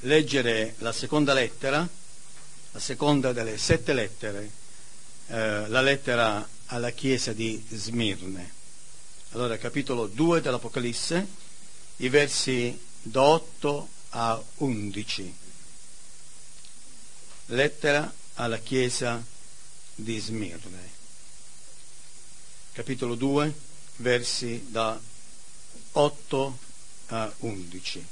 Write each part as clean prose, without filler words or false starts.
leggere la seconda lettera, la seconda delle 7 lettere, la lettera alla chiesa di Smirne. Allora, capitolo 2 dell'Apocalisse, i versi da 8 a 11. Lettera alla chiesa di Smirne. Capitolo 2, versi da 8 a 11.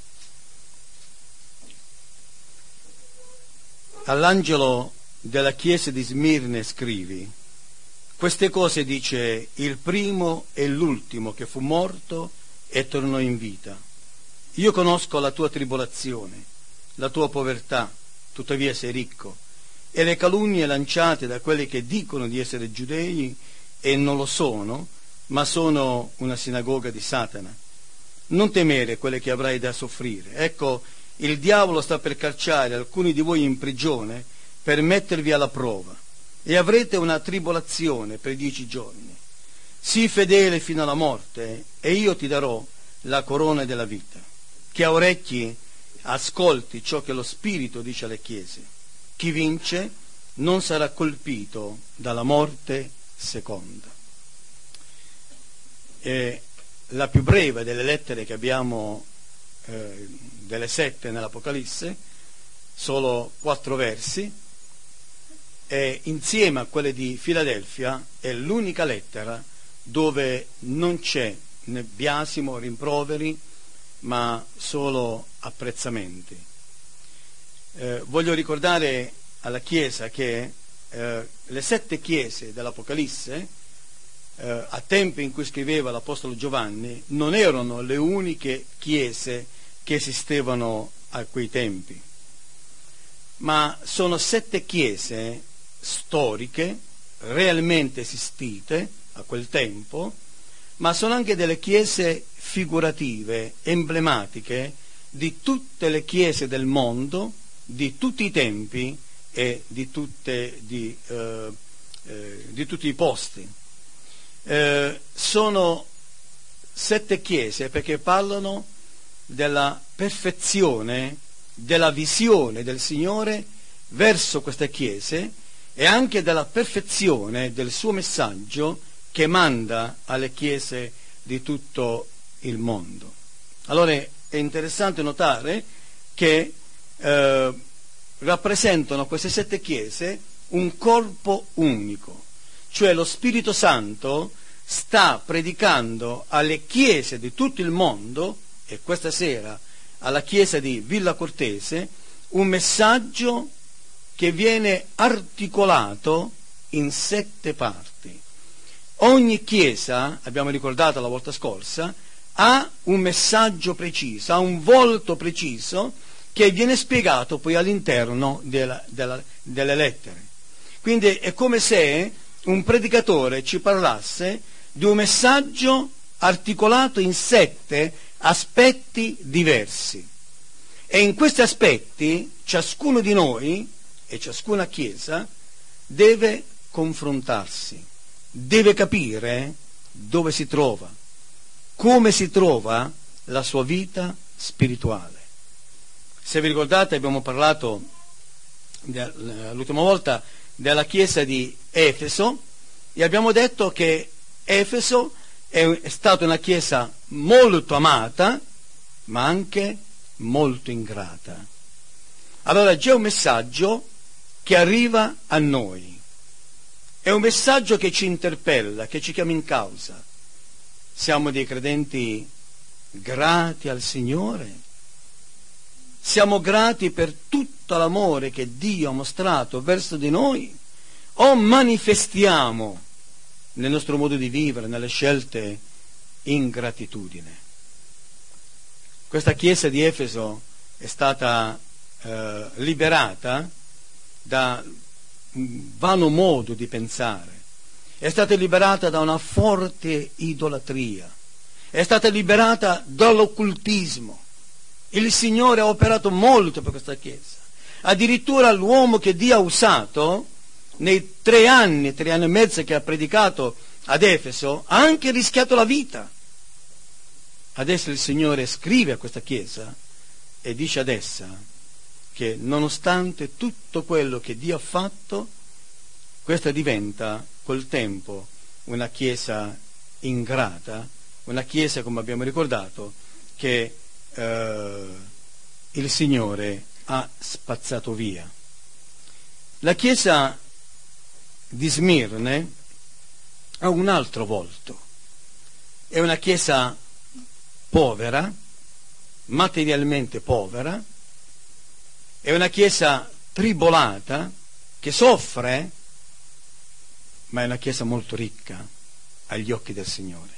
All'angelo della chiesa di Smirne scrivi: queste cose dice il primo e l'ultimo che fu morto e tornò in vita. Io conosco la tua tribolazione, la tua povertà, tuttavia sei ricco, e le calunnie lanciate da quelli che dicono di essere giudei e non lo sono, ma sono una sinagoga di Satana. Non temere quelle che avrai da soffrire. Ecco, il diavolo sta per cacciare alcuni di voi in prigione per mettervi alla prova, e avrete una tribolazione per 10 giorni. Sii fedele fino alla morte, e io ti darò la corona della vita. Chi ha orecchi ascolti ciò che lo Spirito dice alle chiese. Chi vince non sarà colpito dalla morte seconda. È la più breve delle lettere che abbiamo, delle 7 nell'Apocalisse, solo 4 versi, e insieme a quelle di Filadelfia è l'unica lettera dove non c'è né biasimo, rimproveri, ma solo apprezzamenti. Voglio ricordare alla Chiesa che le 7 chiese dell'Apocalisse, a tempi in cui scriveva l'Apostolo Giovanni, non erano le uniche chiese che esistevano a quei tempi, ma sono 7 chiese storiche, realmente esistite a quel tempo, ma sono anche delle chiese figurative, emblematiche di tutte le chiese del mondo, di tutti i tempi e di tutti i posti. Sono 7 chiese perché parlano della perfezione, della visione del Signore verso queste chiese e anche della perfezione del suo messaggio che manda alle chiese di tutto il mondo. Allora è interessante notare che rappresentano queste 7 chiese un corpo unico, cioè lo Spirito Santo sta predicando alle chiese di tutto il mondo, e questa sera alla chiesa di Villa Cortese, un messaggio che viene articolato in 7 parti. Ogni chiesa, abbiamo ricordato la volta scorsa, ha un messaggio preciso, ha un volto preciso che viene spiegato poi all'interno delle lettere. Quindi è come se un predicatore ci parlasse di un messaggio articolato in 7 aspetti diversi. E in questi aspetti ciascuno di noi e ciascuna chiesa deve confrontarsi, deve capire dove si trova, come si trova la sua vita spirituale. Se vi ricordate, abbiamo parlato l'ultima volta della chiesa di Efeso e abbiamo detto che Efeso è stata una chiesa molto amata, ma anche molto ingrata. Allora c'è un messaggio che arriva a noi, è un messaggio che ci interpella, che ci chiama in causa. Siamo dei credenti grati al Signore? Siamo grati per tutto l'amore che Dio ha mostrato verso di noi? O manifestiamo nel nostro modo di vivere, nelle scelte, ingratitudine? Questa chiesa di Efeso è stata liberata da un vano modo di pensare, è stata liberata da una forte idolatria, è stata liberata dall'occultismo. Il Signore ha operato molto per questa chiesa. Addirittura l'uomo che Dio ha usato nei 3 anni e mezzo che ha predicato ad Efeso ha anche rischiato la vita. Adesso il Signore scrive a questa chiesa e dice ad essa: che nonostante tutto quello che Dio ha fatto, questa diventa col tempo una chiesa ingrata, una chiesa, come abbiamo ricordato, che il Signore ha spazzato via. La chiesa di Smirne ha un altro volto, è una chiesa povera, materialmente povera, è una chiesa tribolata, che soffre, ma è una chiesa molto ricca agli occhi del Signore.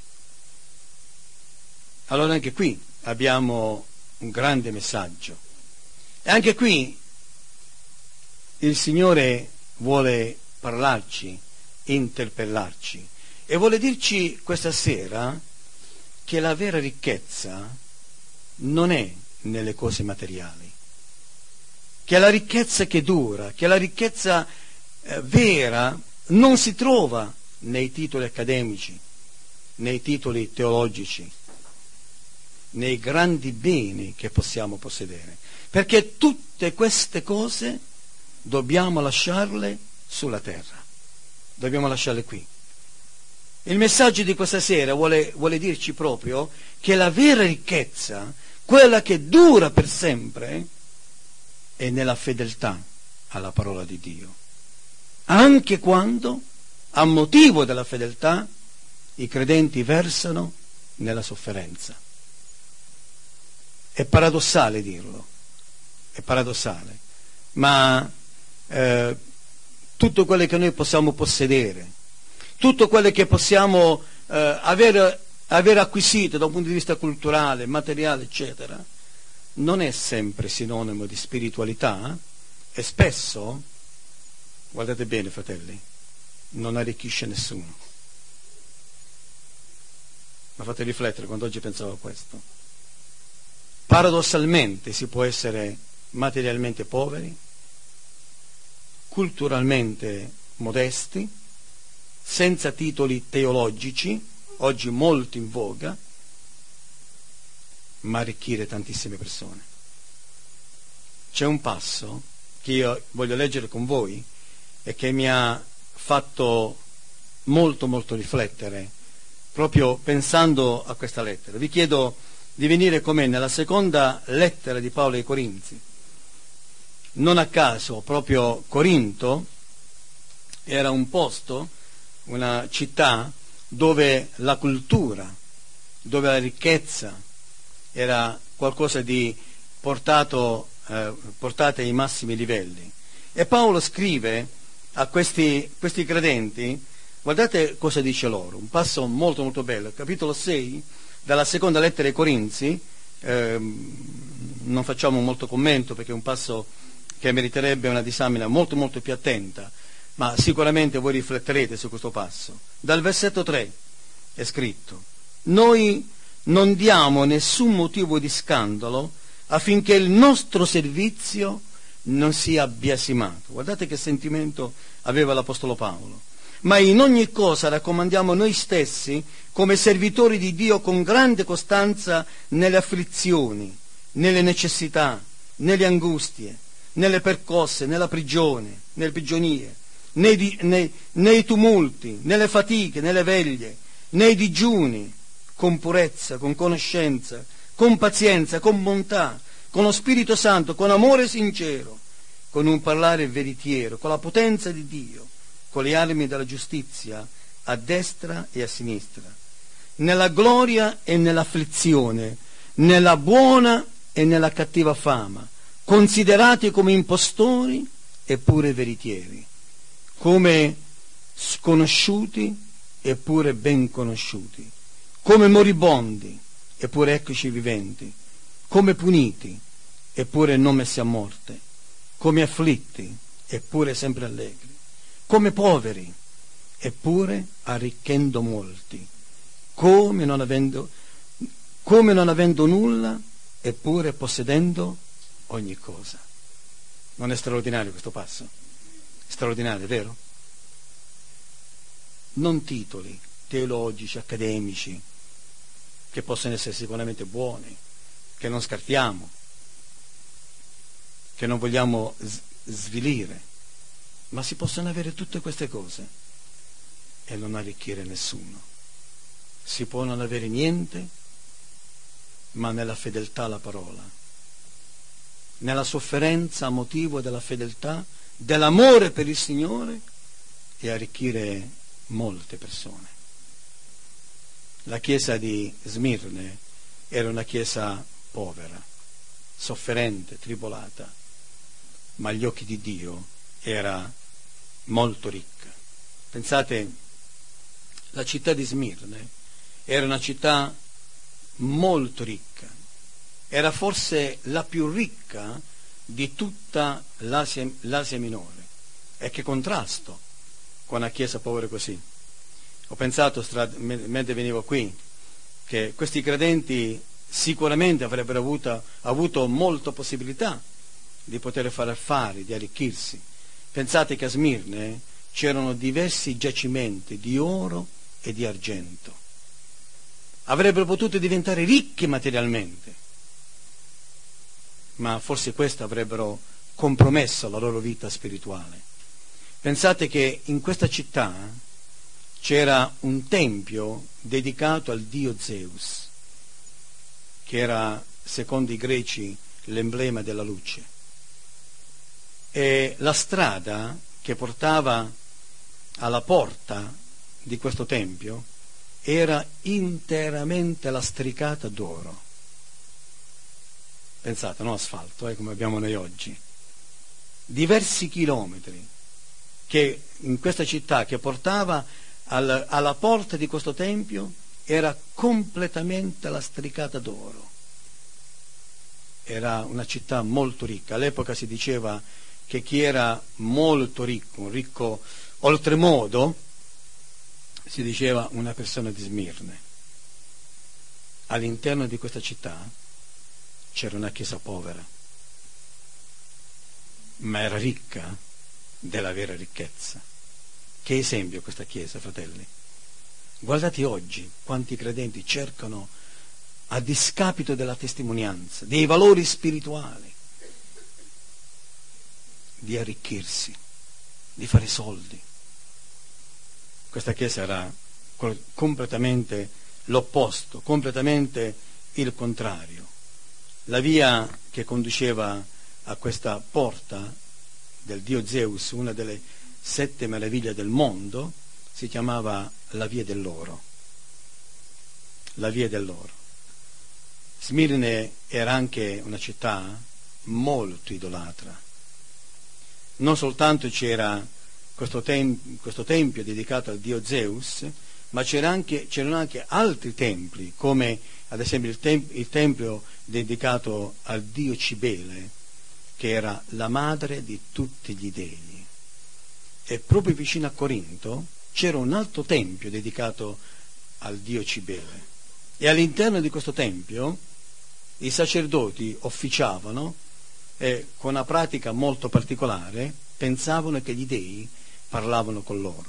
Allora anche qui abbiamo un grande messaggio. E anche qui il Signore vuole parlarci, interpellarci, e vuole dirci questa sera che la vera ricchezza non è nelle cose materiali, che la ricchezza che dura, che la ricchezza vera non si trova nei titoli accademici, nei titoli teologici, nei grandi beni che possiamo possedere, perché tutte queste cose dobbiamo lasciarle sulla terra, dobbiamo lasciarle qui. Il messaggio di questa sera vuole dirci proprio che la vera ricchezza, quella che dura per sempre, è nella fedeltà alla parola di Dio, anche quando, a motivo della fedeltà, i credenti versano nella sofferenza. È paradossale dirlo, è paradossale, ma tutto quello che noi possiamo possedere, tutto quello che possiamo aver acquisito da un punto di vista culturale, materiale, eccetera, non è sempre sinonimo di spiritualità, e spesso, guardate bene fratelli, non arricchisce nessuno. Mi fate riflettere quando oggi pensavo a questo. Paradossalmente si può essere materialmente poveri, culturalmente modesti, senza titoli teologici, oggi molto in voga, ma arricchire tantissime persone. C'è un passo che io voglio leggere con voi e che mi ha fatto molto molto riflettere, proprio pensando a questa lettera. Vi chiedo di venire con me nella seconda lettera di Paolo ai Corinzi. Non a caso proprio Corinto era un posto, una città dove la cultura, dove la ricchezza era qualcosa di portata ai massimi livelli. E Paolo scrive a questi credenti, guardate cosa dice loro, un passo molto molto bello, capitolo 6 dalla seconda lettera ai Corinzi. Non facciamo molto commento perché è un passo che meriterebbe una disamina molto molto più attenta, ma sicuramente voi rifletterete su questo passo. Dal versetto 3 è scritto: noi non diamo nessun motivo di scandalo affinché il nostro servizio non sia biasimato. Guardate che sentimento aveva l'Apostolo Paolo. Ma in ogni cosa raccomandiamo noi stessi come servitori di Dio con grande costanza nelle afflizioni, nelle necessità, nelle angustie, nelle percosse, nella prigione, nelle prigionie, nei tumulti, nelle fatiche, nelle veglie, nei digiuni, con purezza, con conoscenza, con pazienza, con bontà, con lo Spirito Santo, con amore sincero, con un parlare veritiero, con la potenza di Dio, con le armi della giustizia a destra e a sinistra, nella gloria e nell'afflizione, nella buona e nella cattiva fama, considerati come impostori eppure veritieri, come sconosciuti eppure ben conosciuti, come moribondi eppure eccoci viventi, come puniti eppure non messi a morte, come afflitti eppure sempre allegri, come poveri eppure arricchendo molti, come non avendo nulla eppure possedendo ogni cosa. Non è straordinario questo passo? Straordinario, vero? Non titoli teologici, accademici, che possono essere sicuramente buoni, che non scartiamo, che non vogliamo svilire, ma si possono avere tutte queste cose e non arricchire nessuno. Si può non avere niente, ma nella fedeltà alla parola, nella sofferenza a motivo della fedeltà, dell'amore per il Signore, e arricchire molte persone. La chiesa di Smirne era una chiesa povera, sofferente, tribolata, ma agli occhi di Dio era molto ricca. Pensate, la città di Smirne era una città molto ricca, era forse la più ricca di tutta l'Asia Minore. E che contrasto con una chiesa povera così. Ho pensato mentre venivo qui che questi credenti sicuramente avrebbero avuto molte possibilità di poter fare affari, di arricchirsi. Pensate che a Smirne c'erano diversi giacimenti di oro e di argento. Avrebbero potuto diventare ricchi materialmente, ma forse questo avrebbero compromesso la loro vita spirituale. Pensate che in questa città c'era un tempio dedicato al dio Zeus, che era, secondo i greci, l'emblema della luce. E la strada che portava alla porta di questo tempio era interamente lastricata d'oro. Pensate, non asfalto, come abbiamo noi oggi. Diversi chilometri che in questa città che portava alla porta di questo tempio era completamente lastricata d'oro. Era una città molto ricca. All'epoca si diceva che chi era molto ricco, un ricco oltremodo, si diceva una persona di Smirne. All'interno di questa città c'era una chiesa povera, ma era ricca della vera ricchezza. Che esempio questa chiesa, fratelli. Guardate oggi quanti credenti cercano, a discapito della testimonianza, dei valori spirituali, di arricchirsi, di fare soldi. Questa chiesa era completamente l'opposto, completamente il contrario. La via che conduceva a questa porta del dio Zeus, una delle 7 meraviglie del mondo, si chiamava la via dell'oro. La via dell'oro. Smirne era anche una città molto idolatra. Non soltanto c'era questo tempio dedicato al dio Zeus, ma c'erano anche altri templi, come ad esempio il tempio dedicato al dio Cibele, che era la madre di tutti gli dei. E proprio vicino a Corinto c'era un altro tempio dedicato al dio Cibele. E all'interno di questo tempio i sacerdoti officiavano e con una pratica molto particolare pensavano che gli dei parlavano con loro.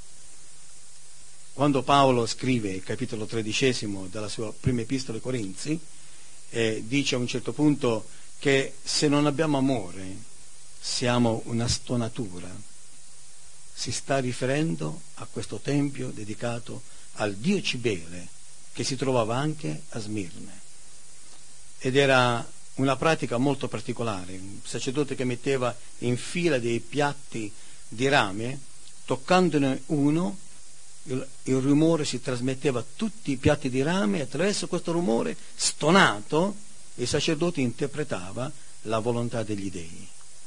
Quando Paolo scrive il capitolo 13 della sua prima epistola ai Corinzi, dice a un certo punto che se non abbiamo amore siamo una stonatura. Si sta riferendo a questo tempio dedicato al dio Cibele, che si trovava anche a Smirne. Ed era una pratica molto particolare, un sacerdote che metteva in fila dei piatti di rame, toccandone uno, il rumore si trasmetteva a tutti i piatti di rame, e attraverso questo rumore stonato il sacerdote interpretava la volontà degli dei.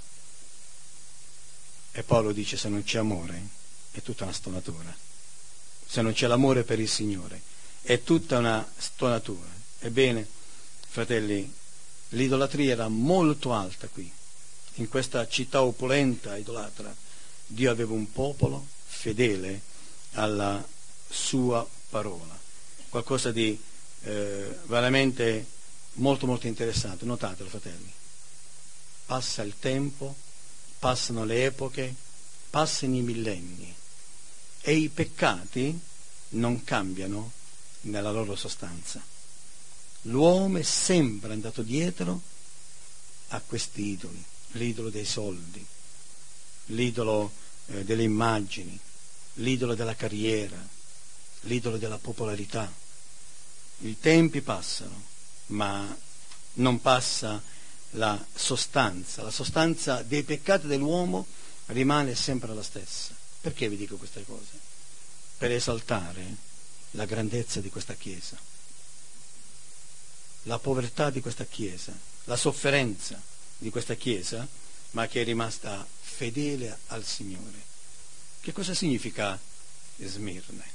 E Paolo dice: se non c'è amore è tutta una stonatura, se non c'è l'amore per il Signore è tutta una stonatura. Ebbene, fratelli, l'idolatria era molto alta qui, in questa città opulenta, idolatra. Dio aveva un popolo fedele alla sua parola, qualcosa di veramente molto molto interessante. Notatelo, fratelli, passa il tempo, passano le epoche, passano i millenni e i peccati non cambiano nella loro sostanza. L'uomo è sempre andato dietro a questi idoli, l'idolo dei soldi, l'idolo delle immagini, l'idolo della carriera, l'idolo della popolarità. I tempi passano, ma non passa la sostanza dei peccati dell'uomo rimane sempre la stessa. Perché vi dico queste cose? Per esaltare la grandezza di questa Chiesa, la povertà di questa Chiesa, la sofferenza di questa Chiesa, ma che è rimasta fedele al Signore. Che cosa significa Smirne?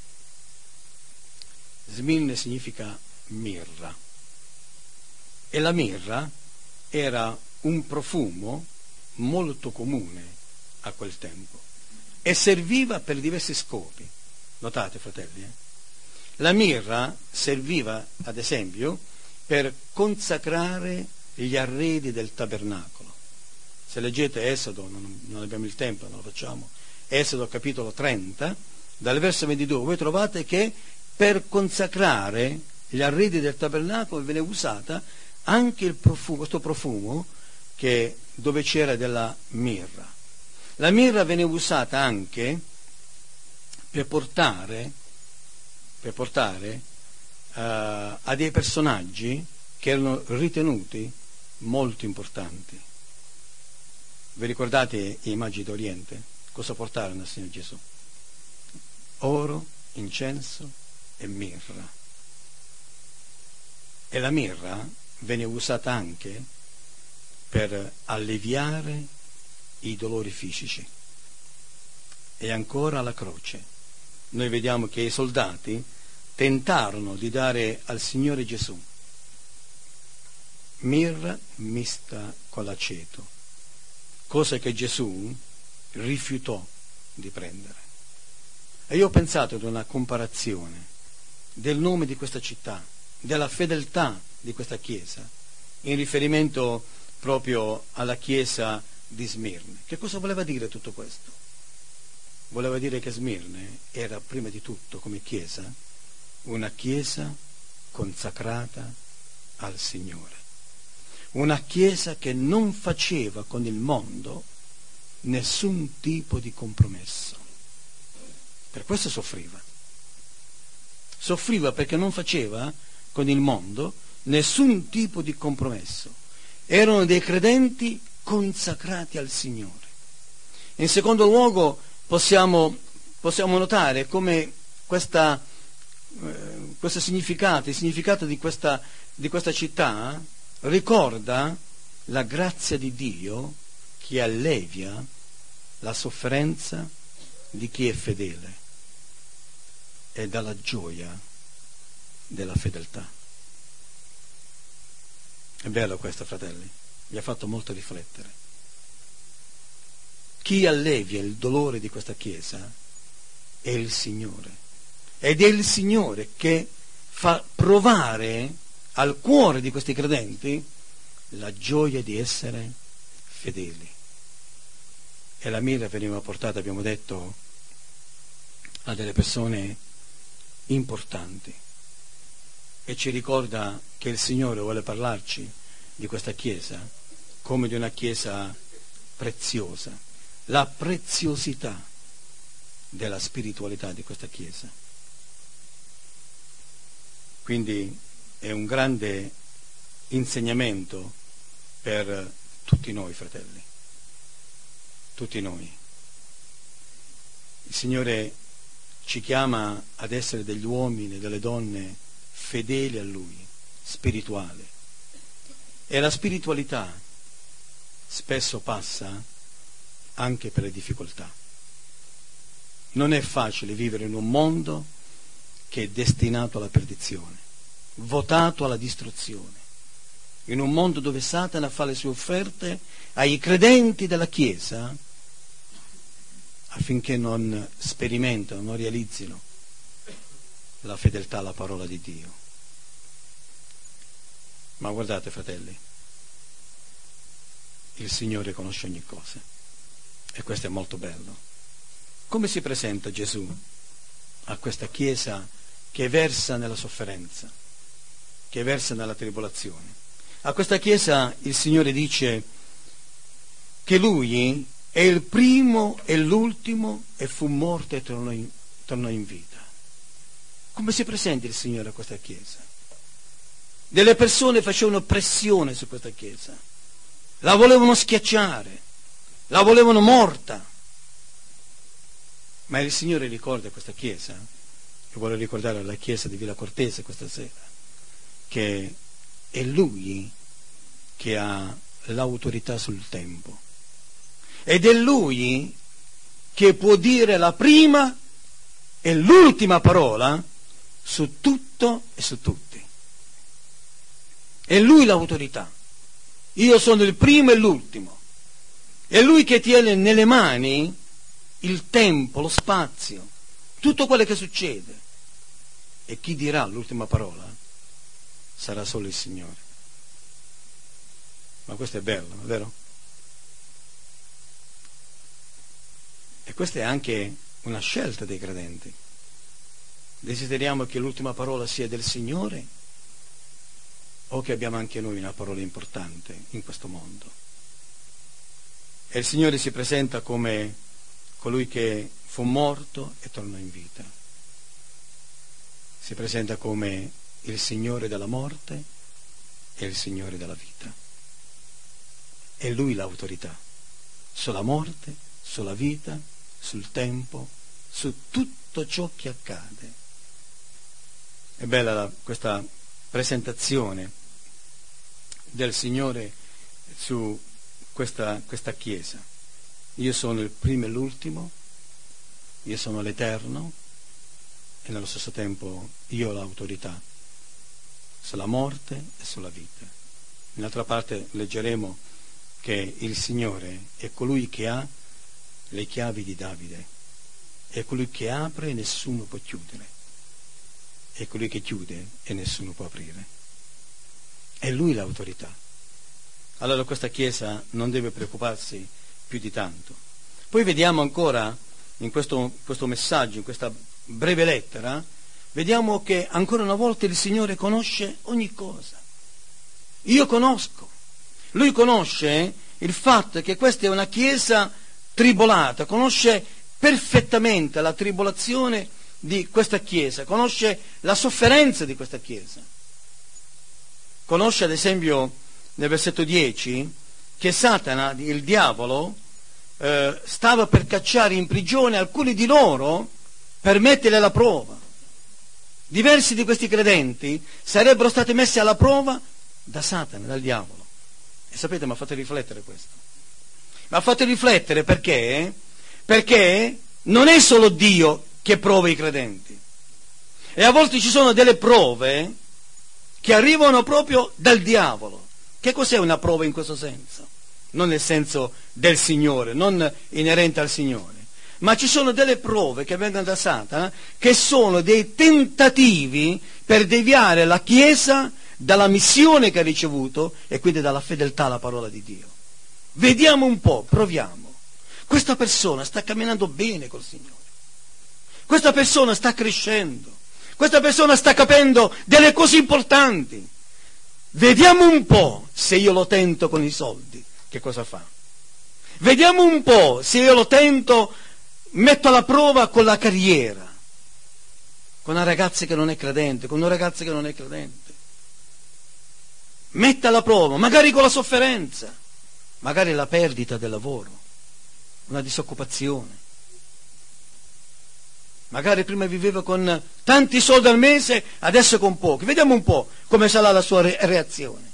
Smirne significa mirra, e la mirra era un profumo molto comune a quel tempo e serviva per diversi scopi. Notate, fratelli, la mirra serviva, ad esempio, per consacrare gli arredi del tabernacolo. Se leggete Esodo, non abbiamo il tempo, non lo facciamo, Esodo capitolo 30, dal verso 22, voi trovate che per consacrare gli arredi del tabernacolo viene usata anche il profumo, questo profumo dove c'era della mirra. La mirra viene usata anche per portare a dei personaggi che erano ritenuti molto importanti. Vi ricordate i Magi d'Oriente? Cosa portarono al Signore Gesù? Oro, incenso e mirra. E la mirra venne usata anche per alleviare i dolori fisici. E ancora alla croce noi vediamo che i soldati tentarono di dare al Signore Gesù mirra mista con l'aceto, cosa che Gesù rifiutò di prendere. E io ho pensato ad una comparazione del nome di questa città, della fedeltà di questa chiesa, in riferimento proprio alla chiesa di Smirne. Che cosa voleva dire tutto questo? Voleva dire che Smirne era prima di tutto, come chiesa, una chiesa consacrata al Signore, una chiesa che non faceva con il mondo nessun tipo di compromesso. Per questo soffriva perché non faceva con il mondo nessun tipo di compromesso. Erano dei credenti consacrati al Signore. In secondo luogo possiamo notare come questo significato, il significato di questa città ricorda la grazia di Dio che allevia la sofferenza di chi è fedele e dalla gioia della fedeltà. È bello questo, fratelli, mi ha fatto molto riflettere. Chi allevia il dolore di questa Chiesa è il Signore, ed è il Signore che fa provare al cuore di questi credenti la gioia di essere fedeli. E la mirra veniva portata, abbiamo detto, a delle persone importanti, e ci ricorda che il Signore vuole parlarci di questa Chiesa come di una Chiesa preziosa, la preziosità della spiritualità di questa Chiesa. Quindi è un grande insegnamento per tutti noi, fratelli, tutti noi. Il Signore ci chiama ad essere degli uomini e delle donne fedeli a Lui, spirituali. E la spiritualità spesso passa anche per le difficoltà. Non è facile vivere in un mondo che è destinato alla perdizione, votato alla distruzione, in un mondo dove Satana fa le sue offerte ai credenti della Chiesa affinché non sperimentino, non realizzino la fedeltà alla parola di Dio. Ma guardate, fratelli, il Signore conosce ogni cosa, e questo è molto bello. Come si presenta Gesù a questa Chiesa che versa nella sofferenza, che versa nella tribolazione? A questa Chiesa il Signore dice: che Lui è il primo e l'ultimo e fu morto e tornò in vita. Come si presenta il Signore a questa Chiesa? Delle persone facevano pressione su questa Chiesa, la volevano schiacciare, la volevano morta. Ma il Signore ricorda questa Chiesa, e vuole ricordare alla Chiesa di Villa Cortese questa sera, che è Lui che ha l'autorità sul tempo. Ed è Lui che può dire la prima e l'ultima parola su tutto e su tutti. È Lui l'autorità. Io sono il primo e l'ultimo. È Lui che tiene nelle mani il tempo, lo spazio, tutto quello che succede. E chi dirà l'ultima parola sarà solo il Signore. Ma questo è bello, è vero? E questa è anche una scelta dei credenti. Desideriamo che l'ultima parola sia del Signore o che abbiamo anche noi una parola importante in questo mondo? E il Signore si presenta come colui che fu morto e tornò in vita. Si presenta come il Signore della morte e il Signore della vita. È Lui l'autorità sulla morte, sulla vita, sul tempo, su tutto ciò che accade. È bella questa presentazione del Signore su questa Chiesa. Io sono il primo e l'ultimo, io sono l'Eterno e nello stesso tempo io ho l'autorità sulla morte e sulla vita. In altra parte leggeremo che il Signore è colui che ha le chiavi di Davide, è colui che apre e nessuno può chiudere, è colui che chiude e nessuno può aprire. È Lui l'autorità. Allora questa Chiesa non deve preoccuparsi più di tanto. Poi vediamo ancora in questo messaggio, in questa breve lettera, vediamo che ancora una volta il Signore conosce ogni cosa. Io conosco. Lui conosce il fatto che questa è una Chiesa tribolata, conosce perfettamente la tribolazione di questa Chiesa, conosce la sofferenza di questa Chiesa. Conosce ad esempio nel versetto 10 che Satana, il diavolo, stava per cacciare in prigione alcuni di loro per metterli alla prova. Diversi di questi credenti sarebbero stati messi alla prova da Satana, dal diavolo. E sapete, mi ha fatto riflettere questo. Mi ha fatto riflettere perché non è solo Dio che prova i credenti. E a volte ci sono delle prove che arrivano proprio dal diavolo. Che cos'è una prova in questo senso? Non nel senso del Signore, non inerente al Signore, ma ci sono delle prove che vengono da Satana che sono dei tentativi per deviare la Chiesa dalla missione che ha ricevuto e quindi dalla fedeltà alla parola di Dio. Vediamo un po', proviamo. Questa persona sta camminando bene col Signore. Questa persona sta crescendo. Questa persona sta capendo delle cose importanti. Vediamo un po' se io lo tento con i soldi, che cosa fa. Vediamo un po' se io lo tento, metto alla prova con la carriera, con una ragazza che non è credente, con una ragazza che non è credente. Mette alla prova, magari con la sofferenza, magari la perdita del lavoro, una disoccupazione. Magari prima viveva con tanti soldi al mese, adesso con pochi. Vediamo un po' come sarà la sua reazione.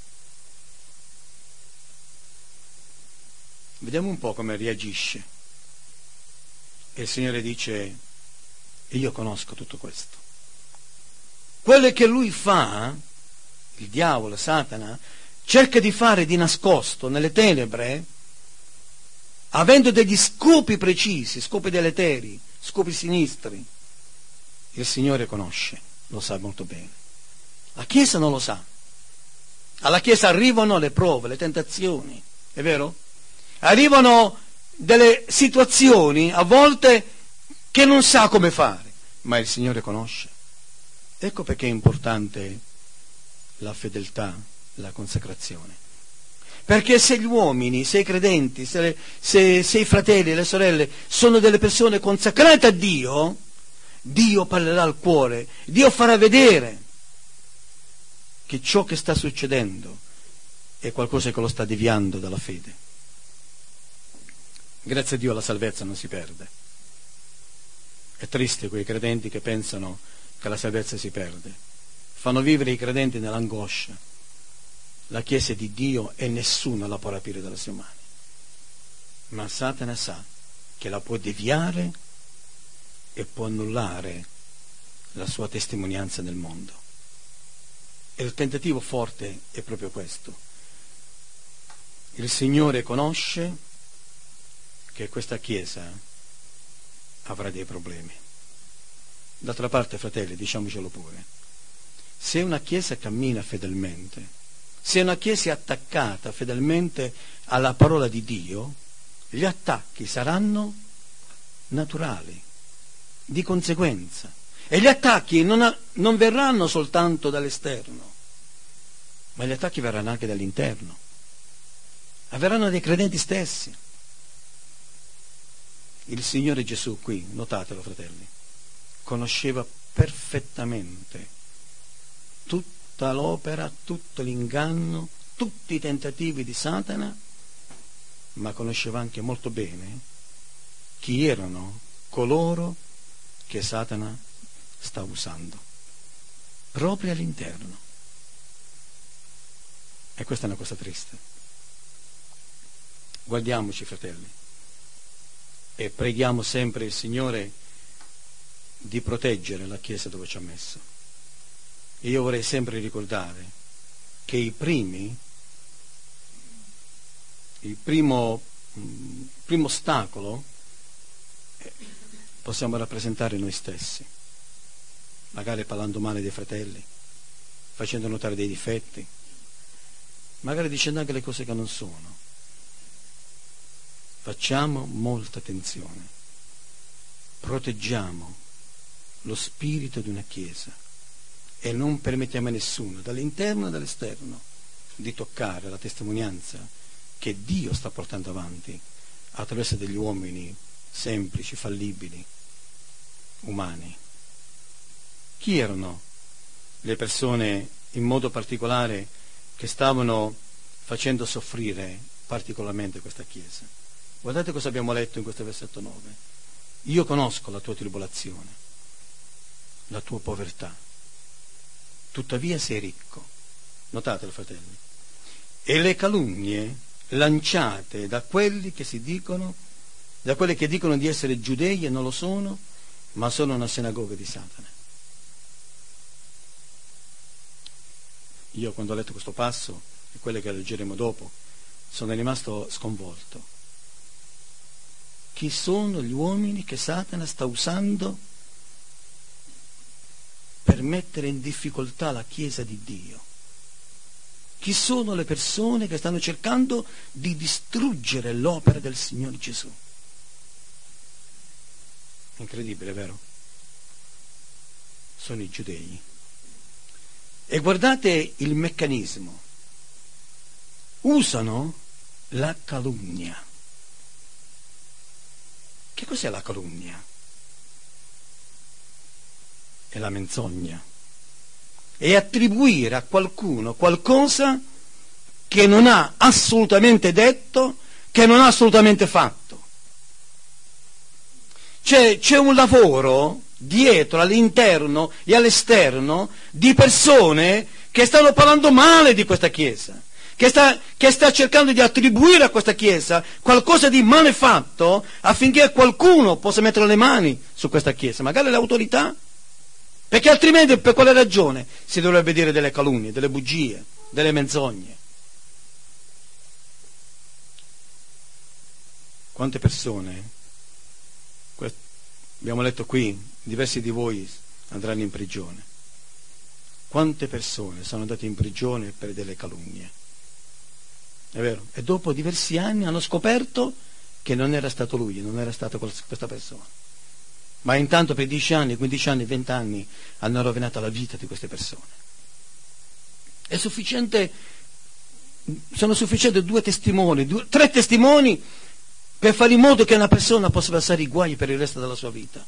Vediamo un po' come reagisce. E il Signore dice: io conosco tutto questo. Quello che lui fa, il diavolo, Satana, cerca di fare di nascosto nelle tenebre, avendo degli scopi precisi, scopi deleteri, scopi sinistri. Il Signore conosce, lo sa molto bene. La Chiesa non lo sa. Alla Chiesa arrivano le prove, le tentazioni, è vero? Arrivano delle situazioni a volte che non sa come fare, ma il Signore conosce. Ecco perché è importante la fedeltà, la consacrazione. Perché se gli uomini, se i credenti, se i fratelli e le sorelle sono delle persone consacrate a Dio, Dio parlerà al cuore, Dio farà vedere che ciò che sta succedendo è qualcosa che lo sta deviando dalla fede. Grazie a Dio la salvezza non si perde. È triste quei credenti che pensano che la salvezza si perde. Fanno vivere i credenti nell'angoscia. La Chiesa è di Dio e nessuno la può rapire dalle sue mani. Ma Satana sa che la può deviare e può annullare la sua testimonianza nel mondo. E il tentativo forte è proprio questo. Il Signore conosce che questa Chiesa avrà dei problemi. D'altra parte, fratelli, diciamocelo pure, se una Chiesa cammina fedelmente, se una Chiesa è attaccata fedelmente alla parola di Dio, gli attacchi saranno naturali, di conseguenza. E gli attacchi non verranno soltanto dall'esterno, ma gli attacchi verranno anche dall'interno. Avverranno dei credenti stessi. Il Signore Gesù qui, notatelo fratelli, conosceva perfettamente tutta l'opera, tutto l'inganno, tutti i tentativi di Satana, ma conosceva anche molto bene chi erano coloro che Satana sta usando, proprio all'interno. E questa è una cosa triste. Guardiamoci, fratelli, e preghiamo sempre il Signore di proteggere la Chiesa dove ci ha messo. E io vorrei sempre ricordare che il primo ostacolo possiamo rappresentare noi stessi, magari parlando male dei fratelli, facendo notare dei difetti, magari dicendo anche le cose che non sono. Facciamo molta attenzione, proteggiamo lo spirito di una Chiesa e non permettiamo a nessuno, dall'interno e dall'esterno, di toccare la testimonianza che Dio sta portando avanti attraverso degli uomini semplici, fallibili, umani. Chi erano le persone in modo particolare che stavano facendo soffrire particolarmente questa Chiesa? Guardate cosa abbiamo letto in questo versetto 9. Io conosco la tua tribolazione, la tua povertà, tuttavia sei ricco. Notatelo, fratelli. E le calunnie lanciate da quelli che dicono di essere giudei e non lo sono, ma sono una sinagoga di Satana. Io quando ho letto questo passo e quelle che leggeremo dopo sono rimasto sconvolto. Chi sono gli uomini che Satana sta usando per mettere in difficoltà la Chiesa di Dio? Chi sono le persone che stanno cercando di distruggere l'opera del Signore Gesù? Incredibile, vero? Sono i giudei. E guardate il meccanismo. Usano la calunnia. Che cos'è la calunnia? È la menzogna. È attribuire a qualcuno qualcosa che non ha assolutamente detto, che non ha assolutamente fatto. C'è un lavoro dietro, all'interno e all'esterno di persone che stanno parlando male di questa Chiesa, che sta cercando di attribuire a questa Chiesa qualcosa di malefatto affinché qualcuno possa mettere le mani su questa Chiesa, magari le autorità, perché altrimenti per quale ragione si dovrebbe dire delle calunnie, delle bugie, delle menzogne? Quante persone, abbiamo letto qui, diversi di voi andranno in prigione. Quante persone sono andate in prigione per delle calunnie? È vero? E dopo diversi anni hanno scoperto che non era stato lui, non era stata questa persona. Ma intanto per 10 anni, 15 anni, 20 anni hanno rovinato la vita di queste persone. È sufficiente sono sufficienti 2 testimoni, 3 testimoni per fare in modo che una persona possa passare i guai per il resto della sua vita.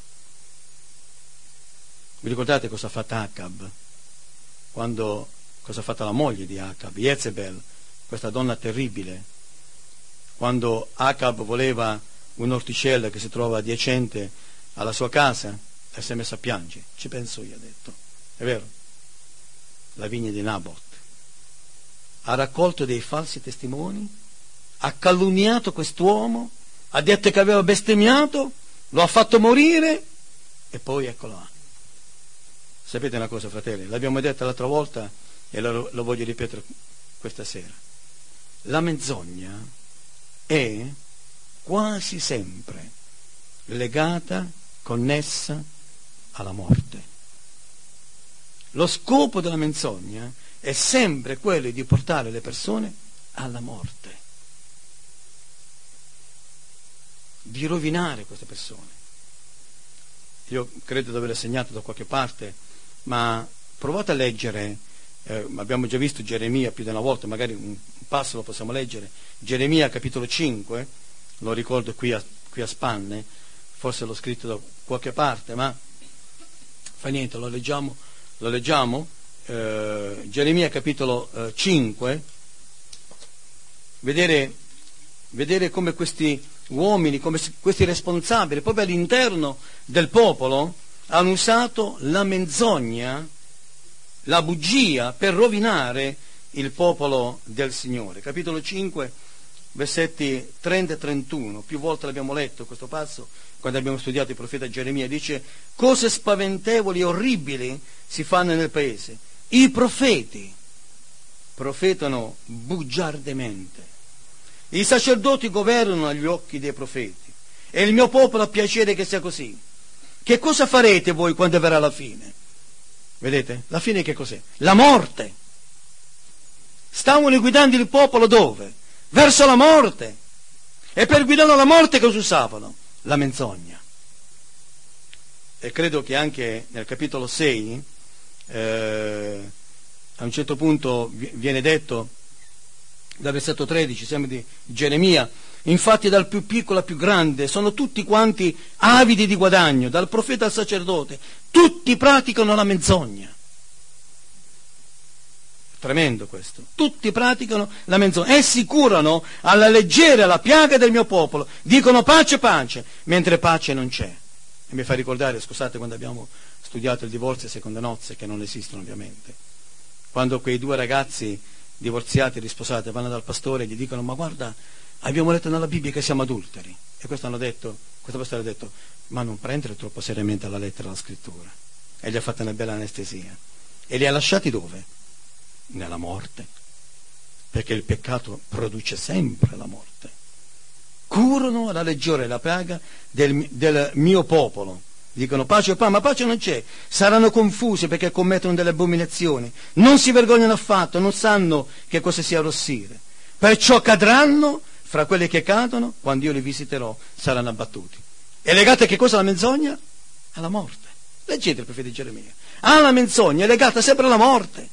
Vi ricordate cosa ha fatto Acab? Cosa ha fatto la moglie di Acab, Jezebel, questa donna terribile, quando Acab voleva un'orticella che si trova adiacente alla sua casa e si è messa a piangere. Ci penso io, ha detto. È vero? La vigna di Nabot. Ha raccolto dei falsi testimoni, ha calunniato quest'uomo, ha detto che aveva bestemmiato, lo ha fatto morire e poi eccolo là. Sapete una cosa, fratelli? L'abbiamo detto l'altra volta e lo voglio ripetere questa sera. La menzogna è quasi sempre legata, connessa alla morte. Lo scopo della menzogna è sempre quello di portare le persone alla morte, di rovinare queste persone. Io credo di averlo segnato da qualche parte, ma provate a leggere, abbiamo già visto Geremia più di una volta, magari un passo lo possiamo leggere, Geremia capitolo 5, lo ricordo qui a spanne, forse l'ho scritto da qualche parte, ma fa niente, lo leggiamo. Geremia capitolo 5, vedere come questi uomini, come questi responsabili, proprio all'interno del popolo, hanno usato la menzogna, la bugia, per rovinare il popolo del Signore. Capitolo 5, versetti 30 e 31, più volte l'abbiamo letto questo passo, quando abbiamo studiato il profeta Geremia, dice: cose spaventevoli e orribili si fanno nel paese. I profeti profetano bugiardemente. I sacerdoti governano agli occhi dei profeti. E il mio popolo ha piacere che sia così. Che cosa farete voi quando verrà la fine? Vedete? La fine che cos'è? La morte. Stavano guidando il popolo dove? Verso la morte. E per guidare la morte cosa usavano? La menzogna. E credo che anche nel capitolo 6 a un certo punto viene detto dal versetto 13, sempre di Geremia: infatti dal più piccolo al più grande sono tutti quanti avidi di guadagno, dal profeta al sacerdote, tutti praticano la menzogna. Tremendo questo. Tutti praticano la menzogna. Essi curano alla leggera la piaga del mio popolo. Dicono pace, pace, mentre pace non c'è. E mi fa ricordare, scusate, quando abbiamo studiato il divorzio e seconde nozze, che non esistono ovviamente. Quando quei 2 ragazzi divorziati e risposati vanno dal pastore e gli dicono: ma guarda, abbiamo letto nella Bibbia che siamo adulteri. E questo pastore ha detto: ma non prendere troppo seriamente la lettera della scrittura. E gli ha fatto una bella anestesia. E li ha lasciati dove? Nella morte, perché il peccato produce sempre la morte. Curano alla leggera la piaga del mio popolo. Dicono pace, ma pace non c'è. Saranno confusi perché commettono delle abominazioni, non si vergognano affatto, non sanno che cosa sia arrossire. Perciò cadranno fra quelli che cadono, quando io li visiterò saranno abbattuti. E legate a che cosa la menzogna? Alla morte. Leggete il profeta di Geremia. La menzogna è legata sempre alla morte.